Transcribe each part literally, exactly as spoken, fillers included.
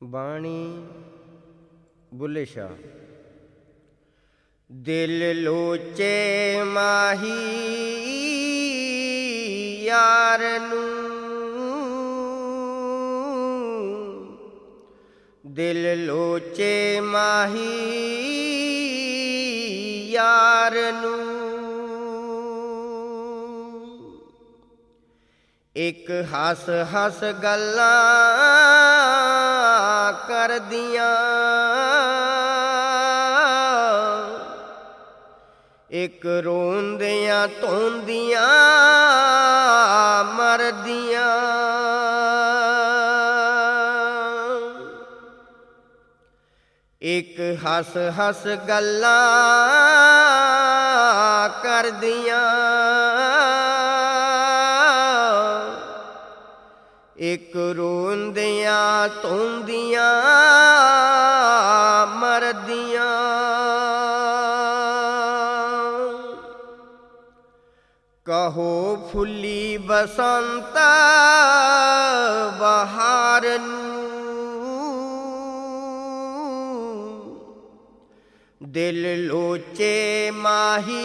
ਬਾਣੀ ਬੁੱਲੇ ਸ਼ਾਹ। ਦਿਲ ਲੋਚੇ ਮਾਹੀ ਯਾਰ ਨੂੰ, ਦਿਲ ਲੋਚੇ ਮਾਹੀ ਯਾਰ ਨੂੰ। ਇੱਕ ਹੱਸ ਹੱਸ ਗੱਲਾਂ ਕਰਦੀਆਂ, ਇੱਕ ਰੋਂਦਿਆਂ ਧੋਂਦੀਆਂ ਮਰਦੀਆਂ। ਇੱਕ ਹੱਸ ਹੱਸ ਗੱਲਾਂ ਕਰਦੀਆਂ, ਇੱਕ ਰੋਂਦਿਆਂ ਧੋਂਦੀਆਂ ਮਰਦੀਆਂ। ਕਹੋ ਫੁੱਲੀ ਬਸੰਤ ਬਹਾਰ ਨੂੰ, ਦਿਲ ਲੋਚੇ ਮਾਹੀ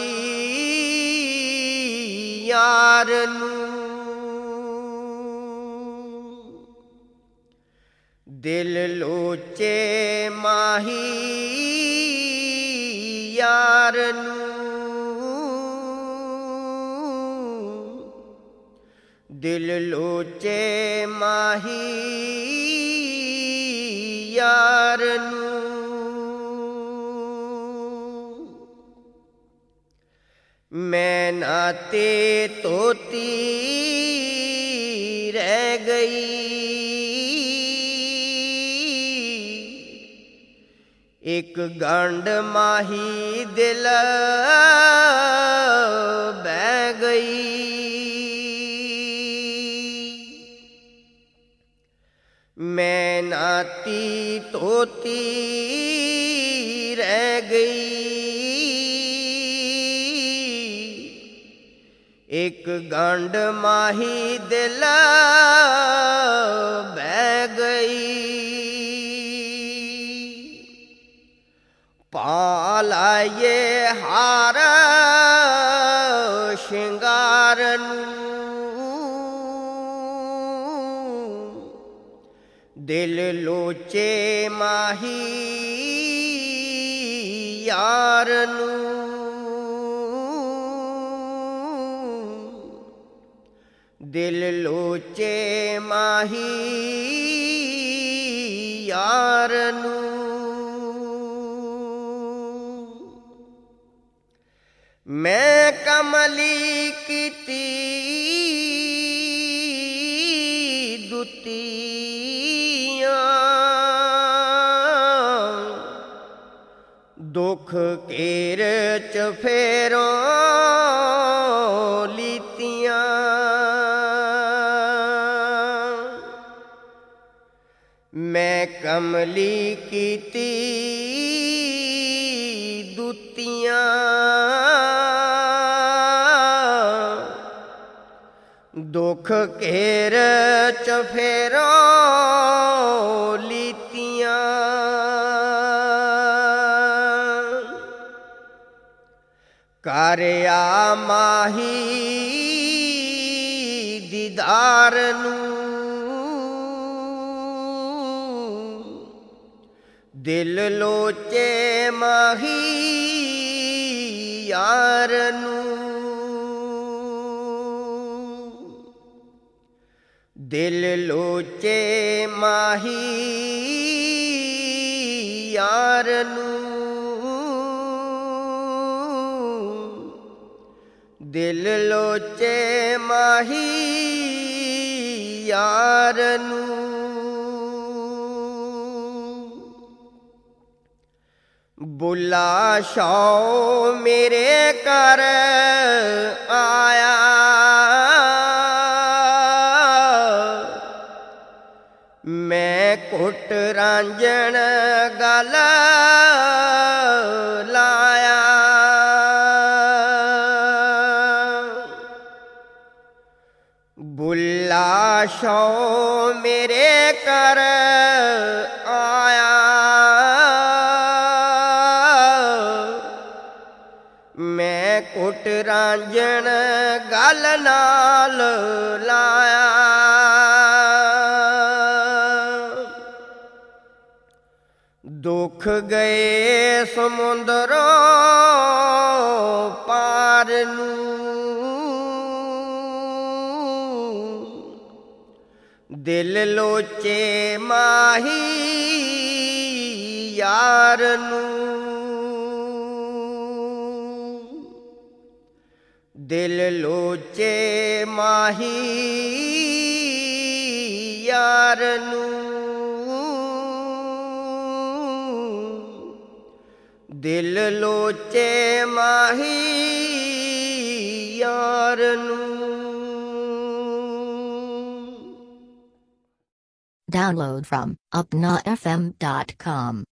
ਯਾਰ ਨੂੰ। ਦਿਲ ਲੋਚੇ ਮਾਹੀ ਯਾਰ ਨੂੰ, ਦਿਲ ਲੋਚੇ ਮਾਹੀ ਯਾਰ ਨੂੰ। ਮੈਨਾ ਤੇ ਤੋਤੀ ਰਹਿ ਗਈ, ਇੱਕ ਗੰਢ ਮਾਹੀ ਦਿਲ ਬਹਿ ਗਈ। ਮੈਨਾ ਤੀ ਤੋਤੀ ਰਹਿ ਗਈ, ਇੱਕ ਗੰਢ ਮਾਹੀ ਦਿਲ ਬਹਿ ਗਈ। ਪਾ ਲਾਈਏ ਹਾਰ ਸ਼ਿੰਗਾਰ ਨੂੰ, ਦਿਲ ਲੋਚੇ ਮਾਹੀ ਯਾਰ ਨੂੰ। ਦਿਲ ਲੋਚੇ ਮਾਹੀ ਯਾਰ ਨੂੰ। ਮੈਂ ਕਮਲੀ ਕੀਤੀ ਦੁਤੀਆਂ, ਦੁੱਖ ਘੇਰ ਚ ਫੇਰੋਂ ਲੀਤੀਆਂ। ਮੈਂ ਕਮਲੀ ਕੀਤੀ ਦੁਤੀਆਂ, ਦੁੱਖ ਘੇਰ ਚ ਫੇਰੋਂ ਲੀਤੀਆਂ। ਕਰ ਆ ਮਾਹੀ ਦੀਦਾਰ ਨੂੰ, ਦਿਲ ਲੋਚੇ ਮਾਹੀ ਯਾਰ ਨੂੰ। ਦਿਲ ਲੋਚੇ ਮਾਹੀ ਯਾਰ ਨੂੰ, ਦਿਲ ਲੋਚੇ ਮਾਹੀ ਯਾਰ ਨੂੰ। ਬੁੱਲਾ ਸ਼ਾਹ ਮੇਰੇ ਘਰ ਆਇਆ, ਮੈਂ ਘੁੱਟ ਰਾਂਝਣ ਗਲ ਲਾਇਆ। ਬੁੱਲਾ ਸ਼ਾਹ ਮੇਰੇ ਘਰ ਗਲ ਨਾਲ ਲਾਇਆ। ਦੁੱਖ ਗਏ ਸਮੁੰਦਰੋਂ ਪਾਰ ਨੂੰ, ਦਿਲ ਲੋਚੇ ਮਾਹੀ ਯਾਰ ਨੂੰ। ਦਿਲ ਲੋਚੇ ਮਾਹੀ ਯਾਰ ਨੂੰ, ਦਿਲ ਲੋਚੇ ਮਾਹੀ ਯਾਰ ਨੂੰ। Download from upna f m dot com.